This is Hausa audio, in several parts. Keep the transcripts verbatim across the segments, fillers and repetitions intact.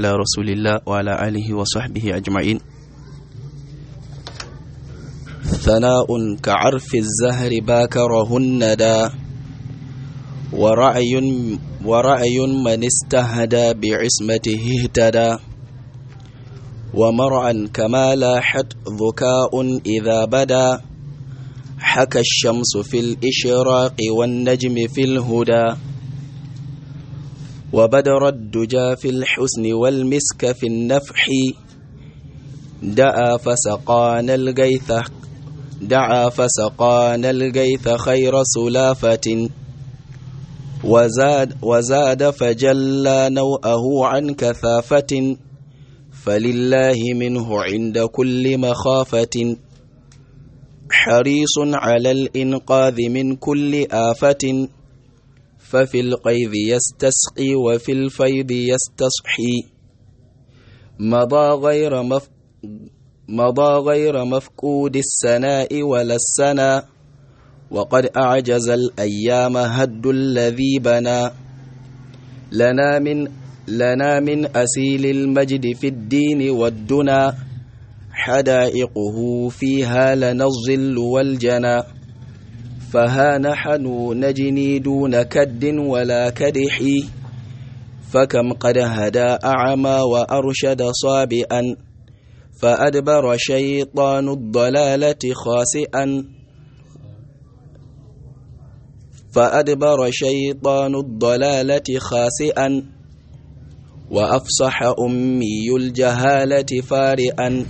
على رسول الله وعلى آله وصحبه أجمعين. ثناء كعرف الزهر باكره الندى ورأي ورأي من استهدى بعصمته اهتدى ومرعا كما لاحت ذكاء إذا بدا حكى الشمس في الإشراق والنجم في الهدى وبدر الدجى في الحسن والمسك في النفح دعا فسقانا الغيث دعا فسقانا الغيث خير سلافة وزاد وزاد فجلى نوءه عن كثافة فلله منه عند كل مخافة حريص على الإنقاذ من كل آفة ففي القيظ يستسقي وفي الفيض يستصحي مضى غير مف مضى غير مفقود السناء ولا السنا وقد أعجز الأيام هد الذي بنى لنا من لنا من أسيل المجد في الدين والدنا حدائقه فيها لنا الظل والجنى فها نحن نجني دون كد ولا كدح فكم قد هدى أعمى وأرشد صابئا فأدبر شيطان الضلالة خاسئا فأدبر شيطان الضلالة خاسئا وأفصح أمي الجهالة فارئا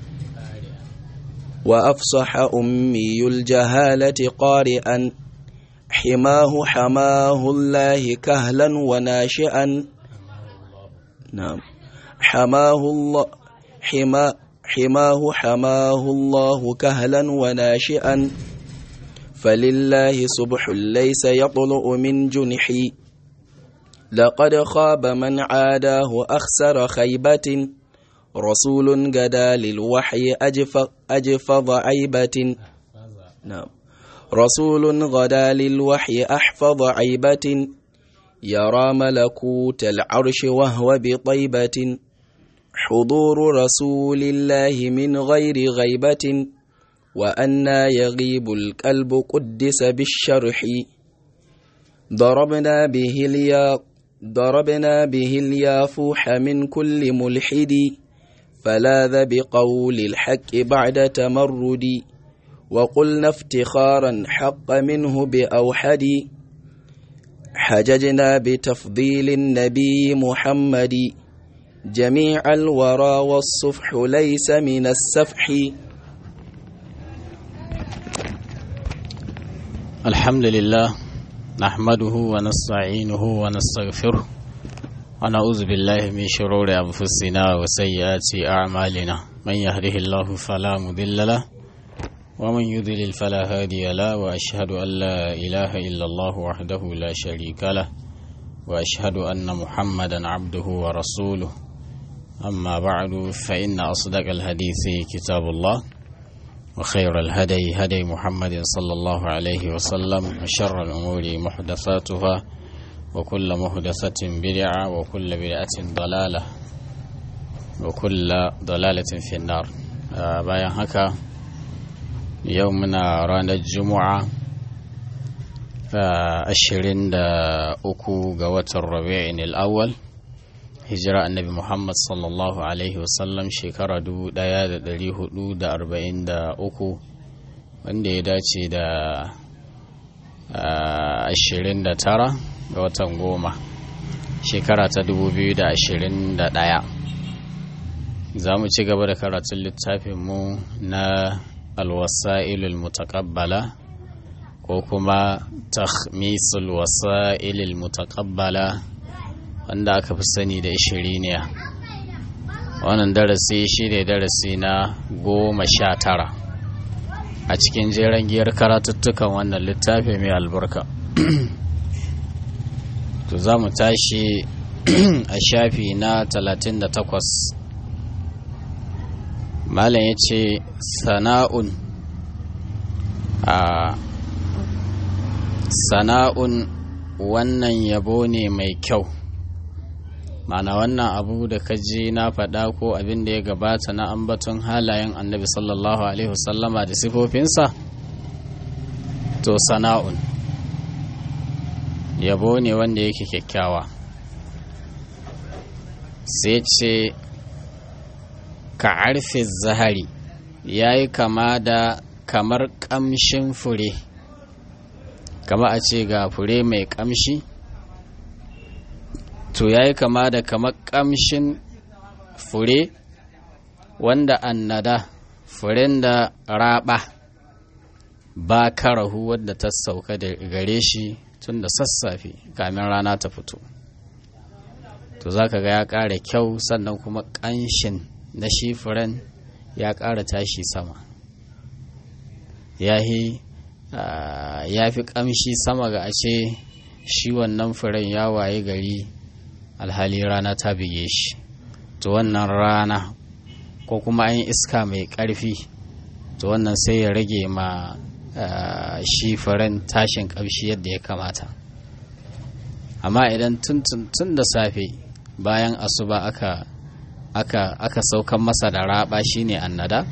وأفصح أمي الجهالة قارئا حماه حماه الله كهلا وناشئا نعم حماه الله حما حماه حماه الله كهلا وناشئا فلله صبح ليس يطلع من جنحي لقد خاب من عاداه أخسر خيبة رسول غدا للوحي أجف أجفظ عيبة نعم رسول غدا للوحي أحفظ عيبة يرى ملكوت العرش وهو بطيبة حضور رسول الله من غير غيبة وأنى يغيب القلب قدس بالشرح ضربنا به اليا ضربنا به اليافوح من كل ملحد فلاذ بقول الحق بعد تمرد وقلنا افتخارا حق منه بأوحد حججنا بتفضيل النبي محمد جميع الورى والصفح ليس من السفح. الحمد لله نحمده ونستعينه ونستغفره ونعوذ بالله من شرور أنفسنا وسيئات أعمالنا من يهده الله فلا مضل له ومن يضلل فلا هادي له وأشهد أن لا إله إلا الله وحده لا شريك له وأشهد أن محمدا عبده ورسوله أما بعد فإن أصدق الحديث كتاب الله وخير الهدي هدي محمد صلى الله عليه وسلم وشر الأمور محدثاتها وكل محدثة بدعة وكل بدعة ضلالة وكل ضلالة في النار. bayan haka yau muna ranar Juma'a ashirin da uku ga watan Rabi'in al-Awwal hijira annabi Muhammad sallallahu alaihi wasallam shekara dubu ɗaya da ɗari hudu da arba'in da uku wanda ya dace da ashirin da tara ga watan goma shekara ta dubu biyu da ashirin da ɗaya. Za mu ci gaba da karatun littafinmu na alwasa'ilul mutaqabbala ko kuma takhmisul wasa'ilul mutaqabbala wanda aka fi sani da ishiriniya. Wannan darasi shi ne darasi na goma sha tara a cikin jeren giyar karatuttukan wannan littafi mai albarka. To za mu tashi a shafi na talatin da takwas. Malam ya ce sana'un a sana'un wannan yabo ne mai kyau ma'ana wannan abu da ka je na faɗa ko abin da ya gabata na ambaton halayen annabi sallallahu alaihi wasallama da sifofinsa to sana'un yabo ne wanda yake kyakkyawa. sai ce ka arfi zahari ya yi kama da kamar ƙamshin fure, kama a ce ga fure mai ƙamshi, to ya yi kama da kamar ƙamshin fure wanda annada furen da raba ba karahu wadda ta sauka da gare shi tun da sassafe kamin rana ta fito. To za ka ga ya ƙara kyau, sannan kuma ƙanshin na shi furen ya ƙara tashi sama, ya fi ƙamshi sama ga a ce shi wannan furen ya waye gari alhali rana ta bige shi. To wannan rana ko kuma an yi iska mai ƙarfi, to wannan sai ya rage ma shi furen tashin ƙamshi yadda ya kamata. Amma idan tun da safe bayan asuba aka aka aka saukan masa da raba shine annada,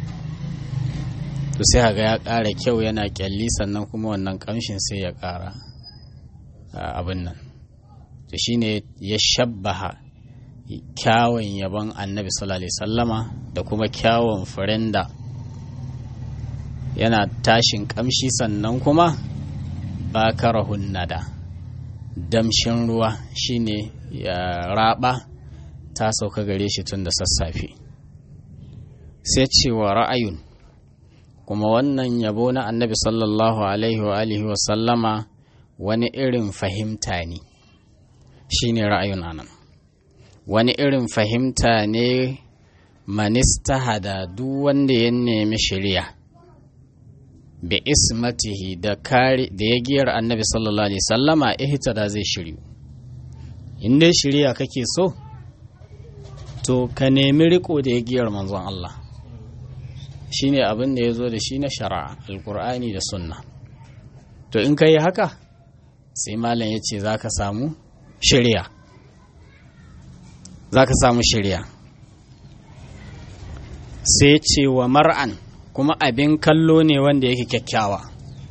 to sai haga ya ƙara kyau, yana kyalli, sannan kuma wannan ƙamshin sai ya ƙara abin nan. To shine ya shabbaha kyawun yabon annabi sallallahu alaihi sallama da kuma kyawun furen da yana tashin ƙamshi, sannan kuma bakarahun nada damshin ruwa shine ya raba ta sauka gare shi tun da sassafe. Sai cewa ra'ayun, kuma wannan yabo na annabi sallallahu alaihi wa alihi wa sallama wani irin fahimta ne, shine ra'ayun anan, wani irin fahimta ne manista hada duk wanda ya nemi shari'a bi ismatihi da kare da ya giyar annabi sallallahu alaihi sallama ihtada zai shiryu. In dai shari'a kake so, to ka nemi riko da ya giyar manzon Allah, shine abin da ya zo da shi na shari'a alkur'ani da sunna. To in ka yi haka, sai malam ya ce za ka samu shari'a, za ka samu shari'a. Sai ce wa mar'an, kuma abin kallo ne wanda yake kyakkyawa,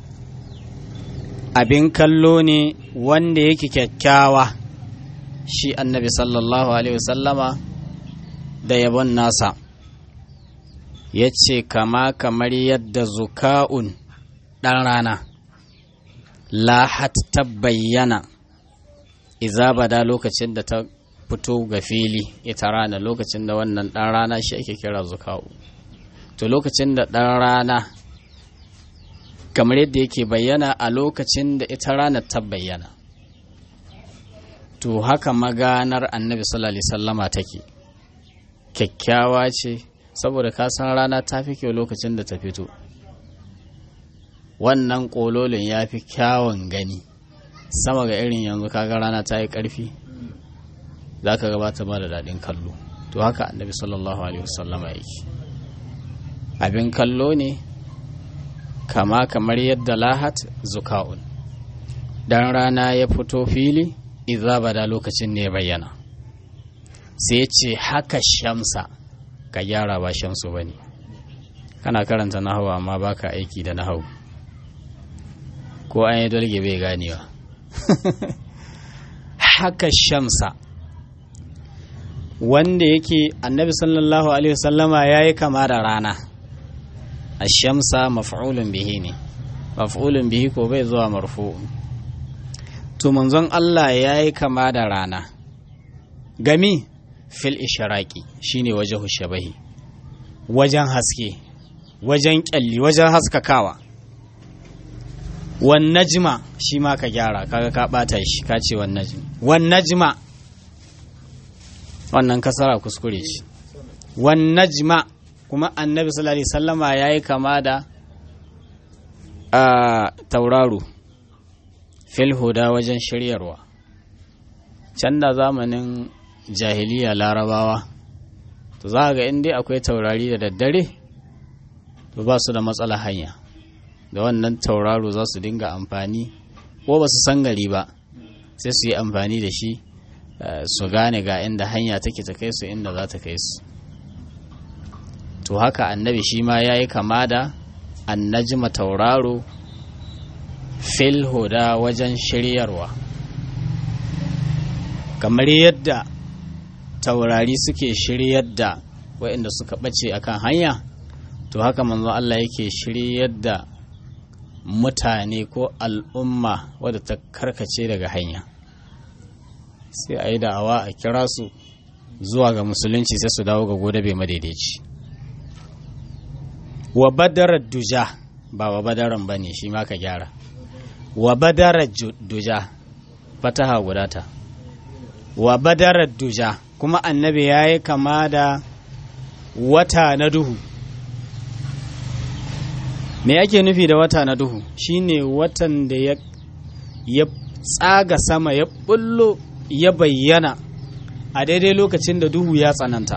abin kallo ne wanda yake kyakkyawa shi annabi sallallahu alaihi wasallama da yabon nasa. Ya ce kama kamar yadda zuka'un ɗan rana lahat ta bayyana iza bada lokacin da ta fito ga fili ita rana, lokacin da wannan ɗan rana shi ake kira zuka'u. To lokacin da ɗan rana kamar yadda yake bayyana a lokacin da ita rana ta bayyana, to haka maganar annabi sallallahu alaihi sallama take kyakkyawa ce, saboda ka san rana ta fi kyau lokacin da ta fito. Wannan ƙololin ya fi kyawun gani sama ga irin yanzu kaga rana ta yi ƙarfi, za ka gabata ba da daɗin kallo. To haka annabi sallallahu alaihi wasallama yake, abin kallo ne kama kamar yadda lahat zuka'un dan rana ya fito fili idza bada lokacin ne ya bayyana. Sai ce haka shamsa, ka gyara ba shamsu bane, kana karanta nahawu amma baka aiki da nahawu, ko an yi dalge bai ganewa. Haka shamsa, wanda yake annabi sallallahu alaihi wasallama yayi kama da rana. Ashamsa maf'ulun bihi ne, maf'ulun bihi ko bai zuwa marfu. To manzon Allah yayi kama da rana gami fil ishraqi, shine wajhu shabahi, wajen haske, wajen kyalli, wajen haskakawa. Wan najma, shi ma ka gyara, kaga ka bata shi, ka ce wan najmi, wan najma wannan kasara kuskure shi. Wan najma, kuma annabi sallallahu alaihi sallama ya yi kama da a tauraro fil huda wajen shiryarwa. Can da zamanin jahiliya larabawa, to za ga inda akwai taurari da daddare, to ba su da matsala hanya, da wannan tauraro za su dinga amfani, ko ba su san gari ba sai su yi amfani da shi su gane ga inda hanya take ta kai su inda za ta kai su. To haka annabi shi ma ya yi kama da annajima tauraro fil huda wajen shiryarwa, kamar yadda taurari suke shiryar da waɗanda suka ɓace akan hanya, to haka manzo Allah yake shiryar da mutane ko al'umma wadda ta karkace daga hanya, sai a yi da'awa a kira su zuwa ga musulunci sai su dawo ga godabe madaidaici. Wa badarar duja, ba wa badaran ba ne, shi ma ka gyara. Wa badarar duja, fataha gudata. Wa badarar duja, kuma annabi ya yi kama da wata na duhu. Me ake nufi da wata na duhu? Shine watan da ya, ya tsaga sama, ya bullo, ya bayyana a daidai lokacin da duhu ya tsananta.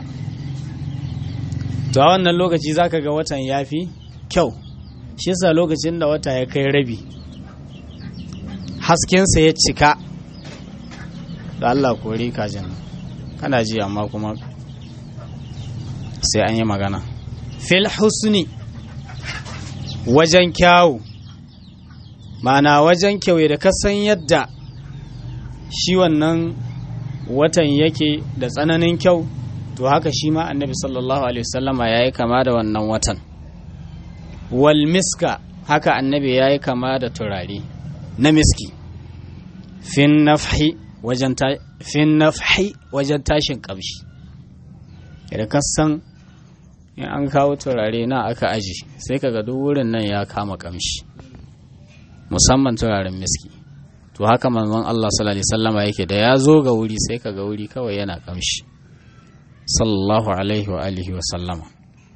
To a wannan lokaci zaka ga watan ya fi kyau, shi yasa lokacin da wata ya kai rabi haskensa ya cika, da Allah kori kajin kana ji amma kuma sai an yi magana. Fil husni, wajen kyawu, ma'ana wajen kyau da kasan yadda shi wannan watan yake da tsananin kyau, to haka shi ma annabi sallallahu alaihi wasallama ya yi kama da wannan watan. Wal miska, haka annabi ya yi kama da turare na miski. Fin nafhi wajen ta, fin nafhi wajen tashin kamshi, da kasan in an kawo turare na aka aji sai kaga duk wurin nan ya kama kamshi, musamman turaren miski. To haka manzon Allah sallallahu alaihi wasallama yake, da ya zo ga wuri sai kaga wuri kawai yana kamshi, sallallahu alaihi wa alihi wa sallama.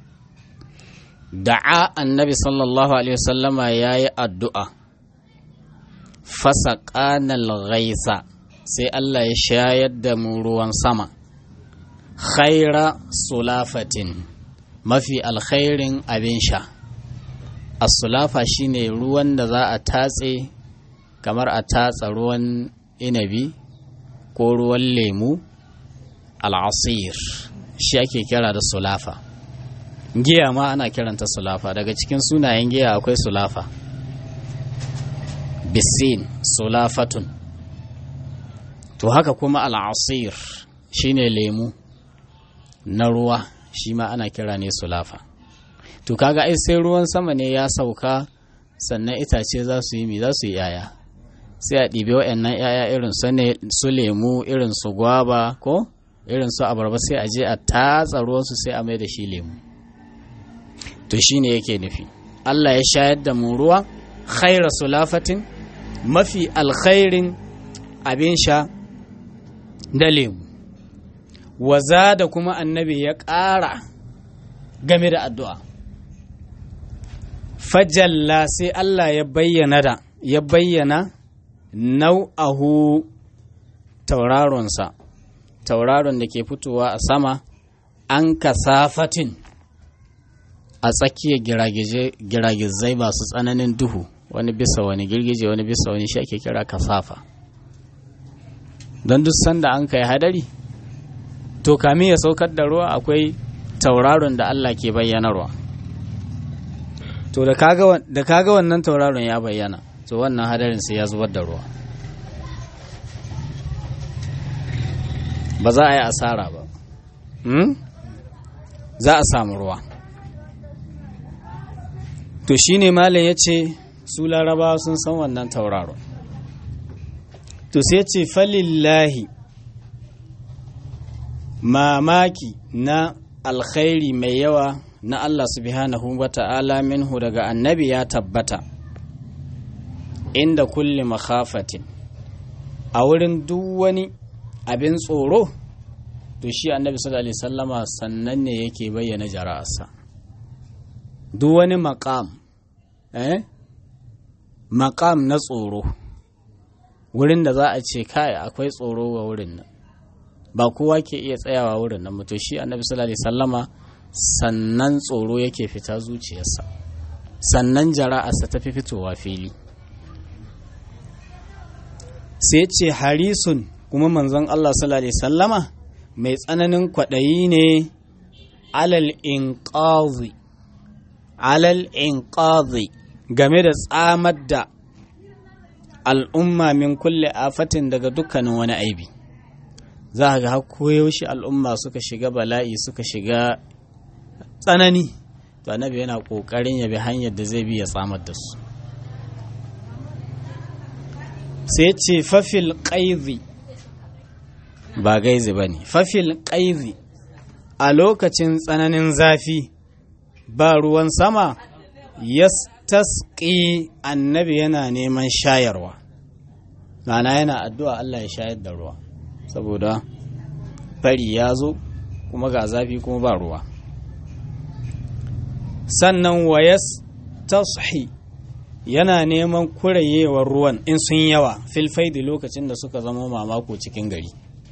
Da'a annabi sallallahu alaihi wa sallama yayi addu'a, fasaqanal ghaisa, sai Allah ya shayar da mu ruwan sama. Khaira sulafatin, mafi alkhairin abin sha. As-sulafa shine ruwan da za a tatse, kamar a tatsa ruwan inabi ko ruwan lemu, al'asir shi ake kira da sulafa. Giya ma ana kiranta sulafa, daga cikin sunayen giya akwai sulafa, bisin, sulafatun. To haka kuma al'asir shine lemu na ruwa, shi ma ana kira ne sulafa. To kaga ai sai ruwan sama ne ya sauka sannan itace za su yi mi za su yi yaya, sai a ɗibe waɗannan yaya irin su lemu, irin su gwaba ko irin su abarba, sai a je a tatsa ruwansu sai a mai da shi lemu. To shi ne yake nufi Allah ya shayar da mu ruwa khaira sulafatin, mafi alkhairin abin sha da lemu. Waza da kuma annabi ya ƙara game da addu'a, fajalla sai Allah ya bayyana da ya bayyana nau'ahu tauraronsa, tauraron da ke fitowa a sama, an kasafatin, a tsakiyar giragizai masu tsananin duhu, wani bisa wani girgije wani bisa wani, shi ake kira kasafa. Don duk sanda an kai hadari, to kami ya saukar da ruwa akwai tauraron da Allah ke bayyanarwa. To da kaga wannan tauraron ya bayyana, to wannan hadarin sai ya zubar da ruwa, ba za a yi asara ba, hmm? za a samu ruwa. To shi ne malam ya ce su larabawa sun san wannan tauraro. To sai ce falillahi, mamaki na alkhairi mai yawa na Allah subhanahu wa ta'ala minhu daga annabi ya tabbata, inda kulli makhafatin, a wurin duk wani abin tsoro, to shi annabi sallallahu alaihi wasallama sannan ne yake bayyana jara'arsa. Duk wani maqam eh maqam na tsoro, wurin da za a ce kai akwai tsoro ga wurin nan, ba kowa ke iya tsayawa wurin nan, to shi annabi sallallahu alaihi wasallama sannan tsoro yake fita zuciyarsa, sannan jara'arsa ta fi fitowa fili. Sai ce harisun kuma manzon Allah sallallahu alaihi sallama mai tsananin kwaɗayi ne alal inqazi alal inqazi game da tsamar da al'umma min kulle afatin daga dukkanin wani aibi. Za ga har koyaushe al'umma suka shiga bala'i suka shiga tsanani, to annabi yana ƙoƙarin ya bi hanyar da zai bi ya tsamar da su. Sai ce fafil ƙaizi, ba gaizi ba ne, fafil ƙaizi a lokacin tsananin zafi ba ruwan sama, yastasqi annabi yana neman shayarwa, ma'ana yana addu'a Allah ya shayar da ruwa, saboda fari ya zo kuma ga zafi kuma ba ruwa. Sannan wa yastashi yana neman kurayewar ruwan in sun yawa filfaidi lokacin da suka zama mamako cikin gari.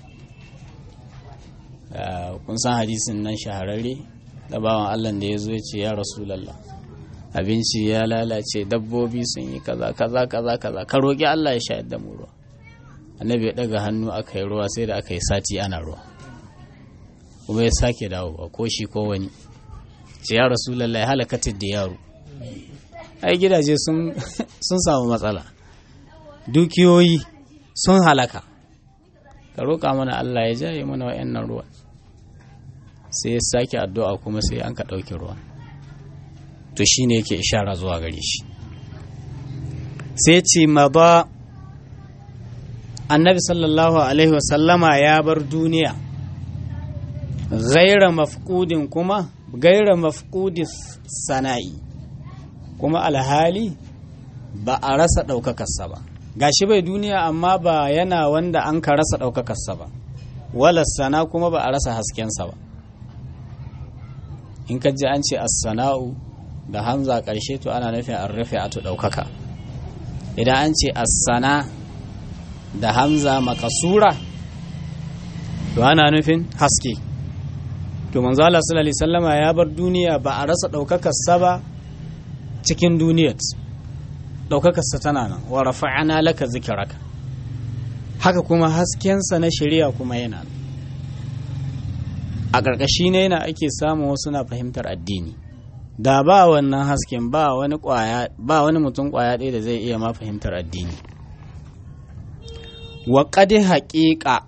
Kun san hadisin nan shahararre da bawan Allah da ya zo ya ce ya Rasulallah, abinci ya lalace, dabbobi sun yi kaza kaza kaza kaza, ka roƙi Allah ya shayar da mu ruwa. Annabi ya daga hannu aka yi ruwa sai da aka yi sati ana ruwa, kuma ya sake dawowa ko shi ko wani, ce ya Rasulallah ya halakatar da yaro, ai gidaje sun samu matsala, dukiyoyi sun halaka, ka roƙa mana Allah ya jaye mana wa'annan ruwa. Sai ya sake addu'a kuma sai an ka ɗauki ruwa, to shi ne yake ishara zuwa gare shi. Sai ce ma ba annabi sallallahu alaihi wasallama ya bar duniya gaira mafkudin kuma gaira mafkudin sana'i, kuma alhali ba a rasa ɗaukakarsa ba, gashi bai duniya amma ba yana wanda an ka rasa ɗaukakarsa ba, wala sana kuma ba a rasa haskensa ba. In ka ji an ce as-sana'u da hamza ƙarshe to ana nufin an rufe a to ɗaukaka. Idan an ce as-sana da hamza makasura to ana nufin haske. To manzo Allah sallallahu alaihi wasallama ya bar duniya ba a rasa ɗaukakarsa ba cikin duniyar, ɗaukakarsa tana nan, wa rafa'ana laka zikraka, haka kuma haskensa na shari'a kuma yana nan. A ƙarƙashi ne yana ake samun wasu na fahimtar addini, da ba wannan hasken ba wani ƙwaya ba wani mutum ƙwaya ɗaya da zai iya ma fahimtar addini. Wa qad haqiqa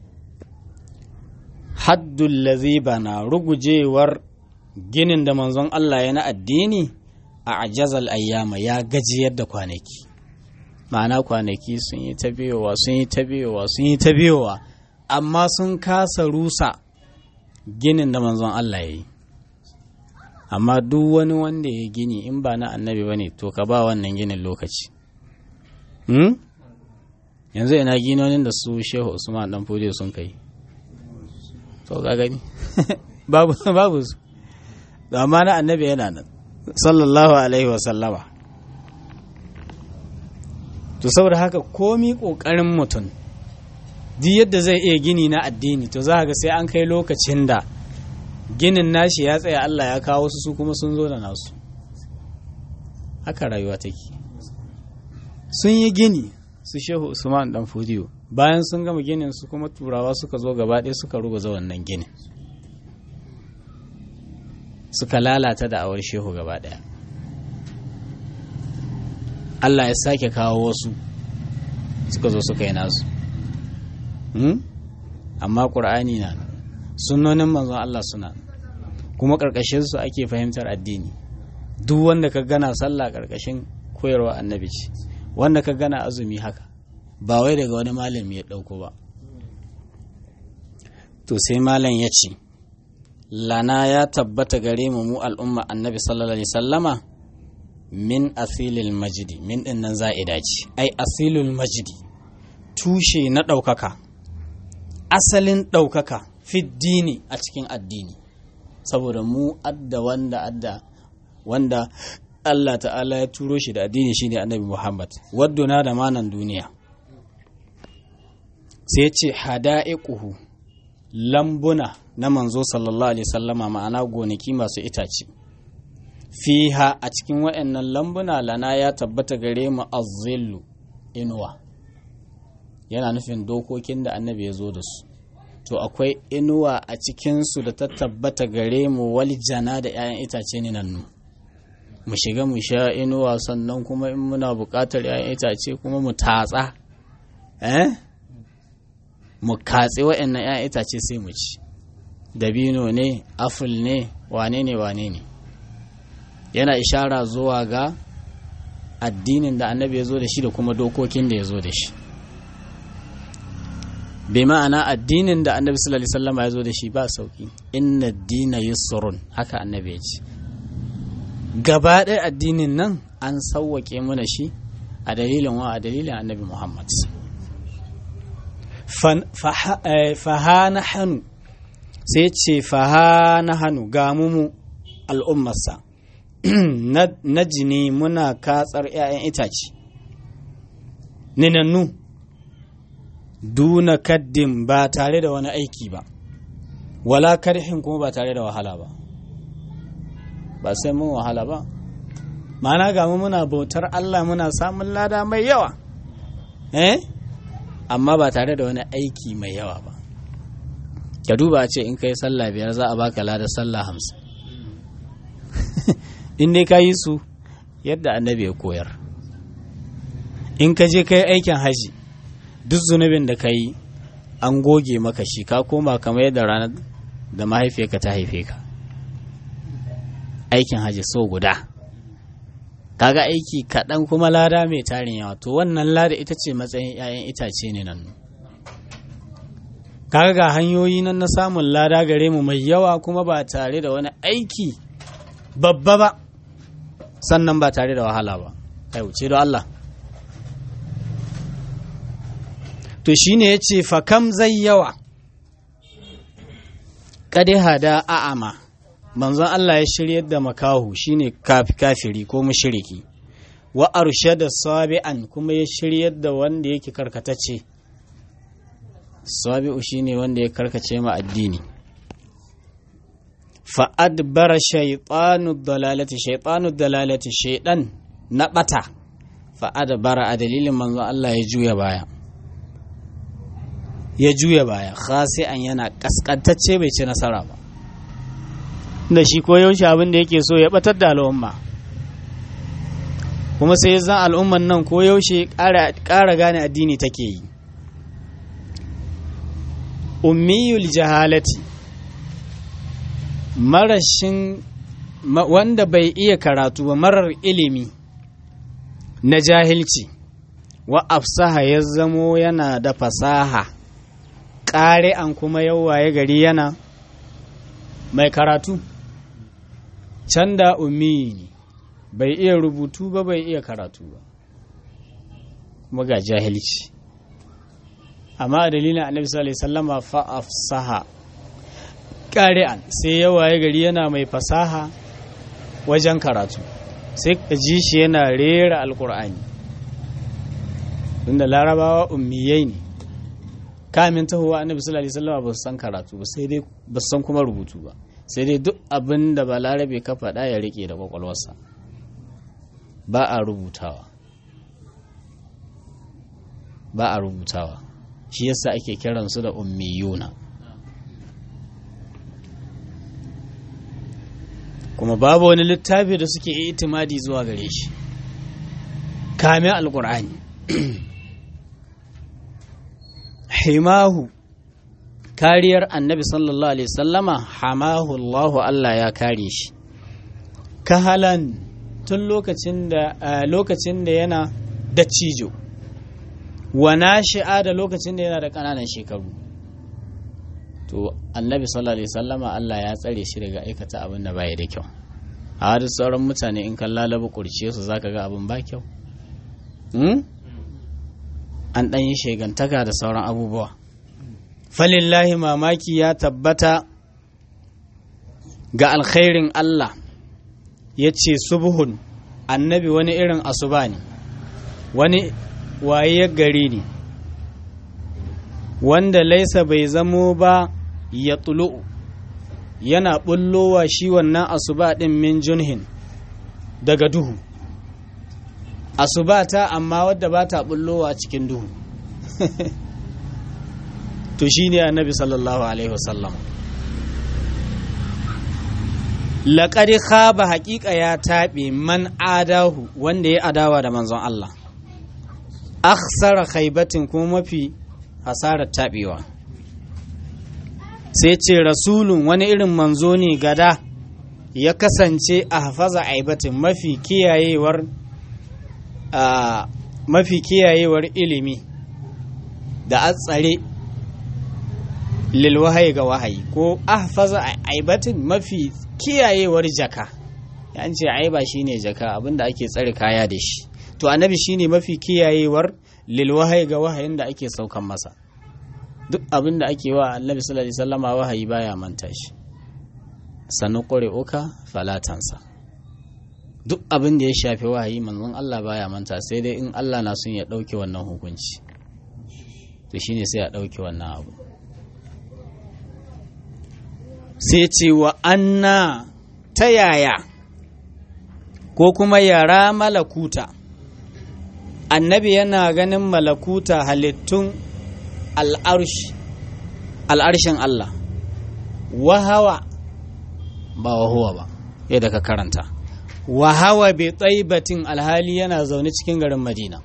haddul ladhi bana, rugujewar ginin da manzon Allah ya na addini a ajazal ayyama, ya gajiyar da kwanaki, ma'ana kwanaki sun yi ta biyowa sun yi ta biyowa sun yi ta biyowa amma sun kasa rusa ginin da manzon Allah ya yi. Amma duk wani wanda ya gini in ba na annabi ba ne to ka ba wannan ginin lokaci. hmm? Yanzu ina ginonin da su Shehu Usman dan Fodiyo sun kai, to ga gani babu babu su, amma na annabi yana nan sallallahu alaihi wa sallama. To saboda haka komi kokarin mutum duk yadda zai iya gini na addini, to za ga sai an kai lokacin da ginin nashi ya tsaya, Allah ya kawo su su kuma sun zo da nasu. Haka rayuwa take. Sun yi gini su Shehu Usman dan Fodiyo, bayan sun gama ginin su kuma turawa suka zo gaba ɗaya suka ruguza wannan ginin, suka lalata da awar shehu gaba ɗaya. Allah ya sake kawo wasu suka zo suka yi nasu. hmm? Amma ƙur'ani na, sunnonin manzon Allah suna, kuma ƙarƙashin su ake fahimtar addini. Duk wanda ka gana sallah ƙarƙashin koyarwa annabi ce, wanda ka gana azumi haka, ba wai daga wani malami ya ɗauko ba. To sai malam ya ce lana ya tabbata gare mu mu al'umma annabi sallallahu alaihi sallama min asilil majidi, min din nan za'ida ce, ai asilul majidi, tushe na ɗaukaka, asalin ɗaukaka fiddini a cikin addini, saboda mu adda wanda adda wanda Allah ta'ala ya turo shi da addini shine annabi Muhammad, wadduna da manan duniya. Sai ya ce hada'iquhu, lambuna na manzo sallallahu alaihi sallama, ma'ana gonaki masu itace. Fiha, a cikin waɗannan lambuna lana ya tabbata gare mu azzillu, inuwa. yana nufin dokokin da annabi ya zo da su to akwai inuwa a cikinsu da ta tabbata gare mu wal jana da 'ya'yan itace ne nan mu shiga mu sha inuwa sannan kuma in muna buƙatar 'ya'yan itace kuma mu tatsa eh mu katse wa'annan 'ya'yan itace sai mu ci dabino ne aful ne wane ne wane ne yana ishara zuwa ga addinin da annabi ya zo da shi da kuma dokokin da ya zo da shi bai ma'ana addinin da annabi sallallahu alaihi wasallam ya zo da shi ba sauki inna ad-dina yusrun haka annabi ya ce gaba ɗaya addinin nan an sauwake mana shi a dalilin wa a dalilin annabi Muhammad fahana hannu sai ce fahana hannu ga mu al'ummarsa na jini muna katsar 'ya'yan itace ninannu duna kaddin ba tare da wani aiki ba wala karhin kuma ba tare da wahala ba ba sai mun wahala ba ma'ana ga mu muna bautar Allah muna samun lada mai yawa eh amma ba tare da wani aiki mai yawa ba ka duba ce in kai sallah biyar za a baka lada sallah hamsin in dai ka yi su yadda annabi ya koyar in ka je kai aikin haji duk zunubin da ka yi an goge maka shi ka koma kamar yadda ranar da mahaifiyarka ta haife ka aikin haji so guda kaga aiki kaɗan kuma lada mai tarin yawa to wannan lada ita ce matsayin 'ya'yan itace ne nan kaga ga hanyoyi nan na samun lada gare mu mai yawa kuma ba tare da wani aiki babba ba sannan ba tare da wahala ba kai wuce da Allah to shine yace fa kam zai yawa kade hada a'ama manzon Allah ya shiryar da makahu shine kafi kafiri ko mushriki wa arshada sabi'an kuma ya shiryar da wanda yake karkatacce sabi'u shine wanda ya karkace ma addini fa adbara shaytanu dalalati shaytanu dalalati shaydan na bata fa adbara a dalilin manzon Allah ya juya baya ya juya baya khasi'an yana kaskantacce bai ci nasara ba da shi ko yaushe abin da yake so ya batar da al'umma kuma sai zan al'umman nan ko yaushe ƙara gane addini take yi ummiyul jahalati marashin wanda bai iya karatu ba marar ilimi na jahilci wa afsaha ya zamo yana da fasaha ƙare an kuma yawaye gari yana mai karatu can da ummi ne bai iya rubutu ba bai iya karatu ba kuma ga jahilci amma a dalilin annabi sallallahu alaihi wasallama fa afsaha qari'an sai ya waye gari yana mai fasaha wajen karatu sai ka ji shi yana rera alqur'ani inda larabawa ummiyai ne kamin tahowa annabi sallallahu alaihi wasallama ba su san karatu ba sai dai ba su san kuma rubutu ba sai dai duk abin da balarabe ka faɗa ya rike da kwakwalwarsa ba a rubutawa ba a rubutawa shi yasa ake kiransu da ummiyuna kuma babu wani littafi da suke itimadi zuwa gare shi kamin alkur'ani himahu kariyar annabi sallallahu alaihi sallama hamahu Allahu Allah ya kare shi kahalan tun lokacin da lokacin da yana da cijo wa nashi'a da lokacin da yana da ƙananan shekaru to annabi sallallahu alaihi sallama Allah ya tsare shi daga aikata abin da bai da kyau a hadin sauran mutane in kan lalaba kurciye su zaka ga abin ba kyau an ɗan yi shegantaka da sauran abubuwa falillahi mamaki ya tabbata ga alkhairin Allah ya ce subuhun annabi wani irin asuba ne wani waye gari ne wanda laisa bai zamo ba ya tulu yana bullowa shi wannan asuba din min junhin daga duhu asuba ta amma wadda ba ta bullowa cikin duhu to shi ne annabi sallallahu alaihi wasallam. laƙari khaba haƙiƙa ya taɓe man adahu wanda ya adawa da manzon Allah, aksara khaibatin kuma mafi hasarar taɓewa. Sai ce rasulun wani irin manzo ne gada ya kasance a hafaza aibatin mafi kiyayewar mafi kiyayewar ilimi da a tsare lil wahayi ga wahayi, ko ahfaza aibatin mafi kiyayewar jaka. ya ce aiba shine jaka, abinda ake tsare kaya da shi, to annabi shine mafi kiyayewar lil wahayi ga wahayin da ake saukan masa. duk abinda ake wa annabi sallallahu alaihi wasallama wahayi baya manta shi. sanu uka falatansa, duk abin da ya shafi wahayi manzon Allah baya manta, sai dai in Allah na son ya dauke wannan hukunci, to shine sai ya dauke wannan abu. sai ce wa anna ta yaya ko kuma yara malakuta, annabi yana ganin malakuta halittun al'arshi al'arshin Allah, wahawa ba wahuwa ba yadda ka karanta, wahawa bi tsaibatin alhali yana zaune cikin garin Madina,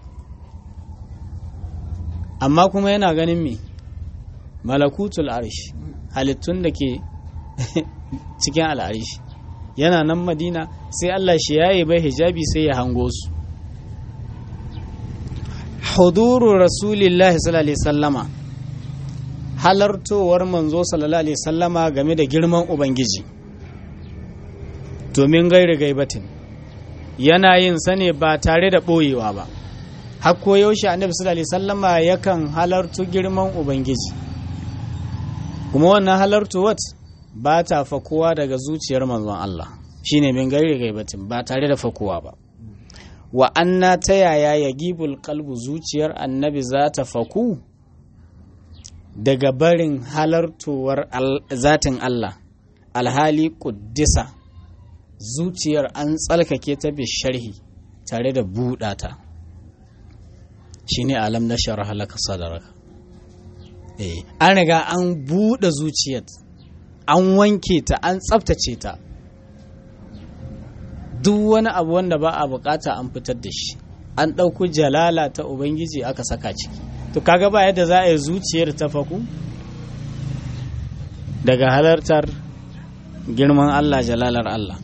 amma kuma yana ganin me malakutul arshi, halittun da ke cikin al'arshi, yana nan Madina, sai Allah shi yayi bai hijabi sai ya hango su. huduru rasulillahi sallallahu alaihi sallama, halartowar manzo sallallahu alaihi sallama game da girman ubangiji, domin gairi gaibatin yana yin sane ba tare da ɓoyewa ba. hakko yaushe annabi sallallahu alaihi sallama yakan halartu girman ubangiji, kuma wannan halartuwat ba ta fakuwa daga zuciyar manzon Allah, shine min gairi gaibatin, ba tare da fakuwa ba. wa anna ta yaya ya gibul kalbu, zuciyar annabi za ta faku daga barin halartowar zatin Allah, alhali kuddisa zuciyar an tsalkake ta bi sharhi tare da buɗata, shine alam na sharha laka sadaraka. eh an riga an buɗe zuciyar, an wanke ta, an tsaftace ta, duk wani abu wanda ba a bukata an fitar da shi, an ɗauko jalala ta ubangiji aka saka ciki. to kaga ba yadda za a yi zuciyar ta faku daga halartar girman Allah, jalalar Allah.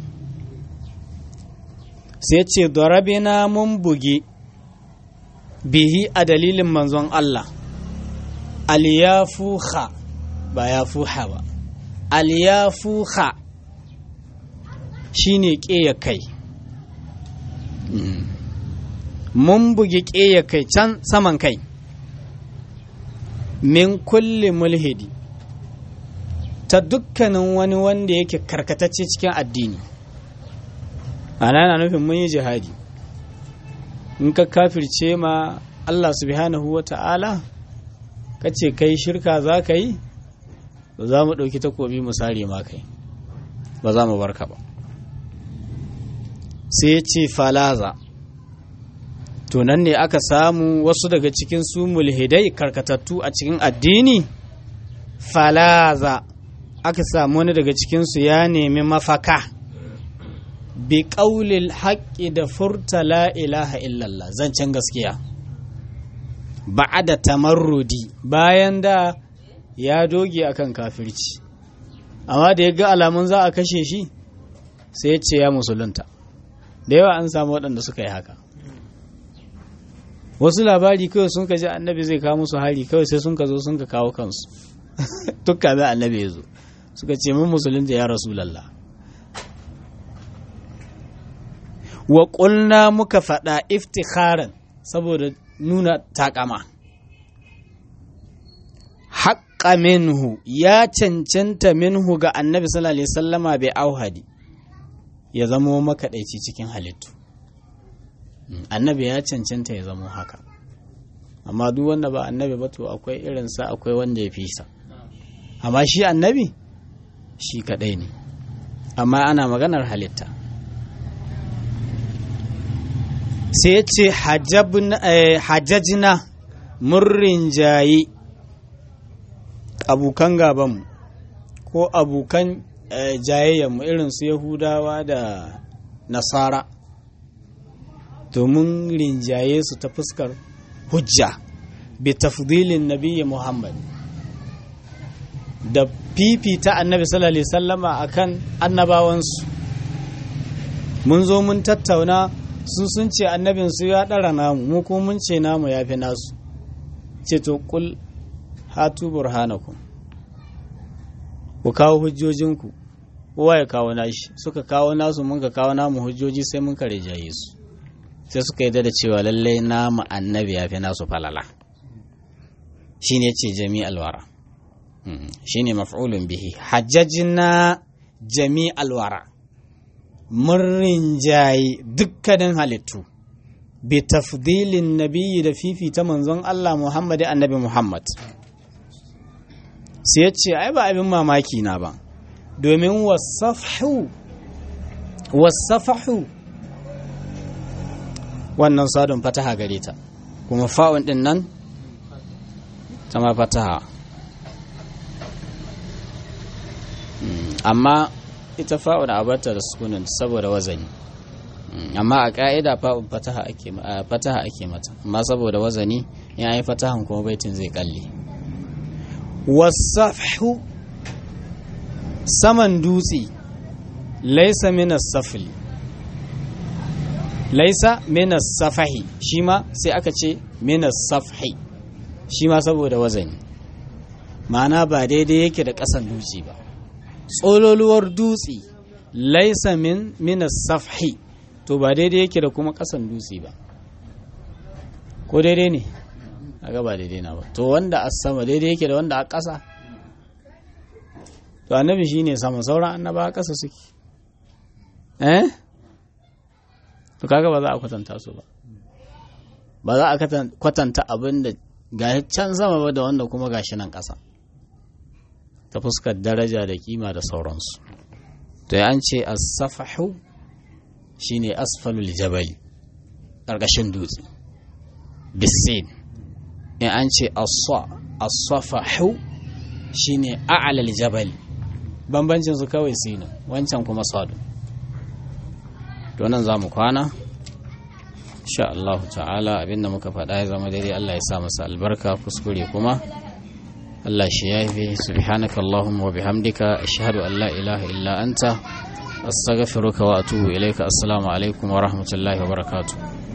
sai ce darabina mun buge bihi a dalilin manzon Allah, aliyafuha ba ya fuha ba, aliyafuha shine ƙeya kai. mun bugi ƙeya kai can saman kai, min kulli mulhidi, ta dukkanin wani wanda yake karkatacce cikin addini. ana na nufin mun yi jihadi, in ka kafirce ma Allah subhanahu wa ta'ala ka ce kai shirka za ka yi, za mu ɗauki takobi mu sare ma kai, ba za mu barka ba. sai ya ce falaza, to nan ne aka samu wasu daga cikin su mulhidai karkatattu a cikin addini. Falaza aka samu wani daga cikinsu ya nemi mafaka bi ƙaulil haƙƙi da furta la ilaha illallah, zancen gaskiya, ba'ada tamarrudi, bayan da ya doge akan kafirci, amma da ya ga alamun za a kashe shi sai ya ce ya musulunta. da yawa an samu waɗanda suka yi haka. wasu labari kawai sun ka ji annabi zai kawo musu hari, kawai sai sun ka zo sun ka kawo kansu tukka bai annabi ya zo suka ce mun musulunta ya rasulallah. wa ƙulna muka faɗa iftikharan, saboda nuna takama, haƙƙa minhu, ya cancanta minhu ga annabi sallallahu alaihi wasallama bai auhadi, ya zamo makaɗaici cikin halittu. annabi ya cancanta ya zamo haka, amma duk wanda ba annabi ba to akwai irinsa, akwai wanda ya fi sa, amma shi annabi shi kaɗai ne, amma ana maganar halitta. sai ya ce hajjajina mun rinjayi abokan gabanmu ko abokan jayayyanmu irin su Yahudawa da Nasara, domin rinjaye su ta fuskar hujja bi tafdilin nabiyyi Muhammad, da fifita annabi sallallahu alaihi wasallama akan annabawansu. Mun zo mun tattauna, su sun ce annabin su ya dara namu, mu kuma mun ce namu yafi nasu. Ce to kul hatu burhanakum, ku kawo hujjojinku, kowa ya kawo nashi. Suka kawo nasu, mun ka kawo namu hujjoji, sai mun kare jaye su, sai suka yi da cewa lallai namu annabi yafi nasu falala. Shine ce jami'al wara, shine maf'ulun bihi. Hajjajna jami'al wara, mun rinjaye dukkanin halittu bi tafdilin nabiyyi, da fifita manzon Allah Muhammad, annabi Muhammad. Sai ya ce ai ba abin mamaki na ba, domin wasafahu wasafahu wannan sadun fataha gare ta, kuma fa'un din nan ta ma fataha, amma ita fa'un a barta da sukunin saboda wazani, amma a ƙa'ida fa'un fataha ake fataha ake mata, amma saboda wazani ya yi fatahan kuma baitin zai kalle. Wasafhu, saman dutse, laisa minas safli, laisa minas safahi, shi ma sai aka ce minas safhi, shi ma saboda wazani, ma'ana ba daidai yake da ƙasan dutse ba. Tsololuwar dutse laisa min minas safhi, to ba daidai yake da kuma ƙasan dutse ba, ko daidai ne? Aga ba daidai na ba. To wanda a sama daidai yake da wanda a ƙasa? To annabi shi ne sama, sauran annaba a ƙasa suke. Eh? To kaga ba za a kwatanta su ba. Ba za a kwatanta abin da ga can sama ba da wanda kuma gashi nan ƙasa, ta fuskar daraja da kima da sauransu. To ya an ce as-safahu shine asfalul jabal, ƙarƙashin dutse, bisin. In an ce as-safahu shine a'lal jabal, bambancin su kawai sinu, wancan kuma sadu. To nan zamu kwana insha Allah ta'ala. Abinda muka faɗa ya zama daidai, Allah ya sa masa albarka, kuskure kuma Allah shi yafi. Subhanaka Allahumma wa bihamdika, ashhadu an la ilaha illa anta, astaghfiruka wa atubu ilaika. Assalamu alaikum wa rahmatullahi wa barakatuh.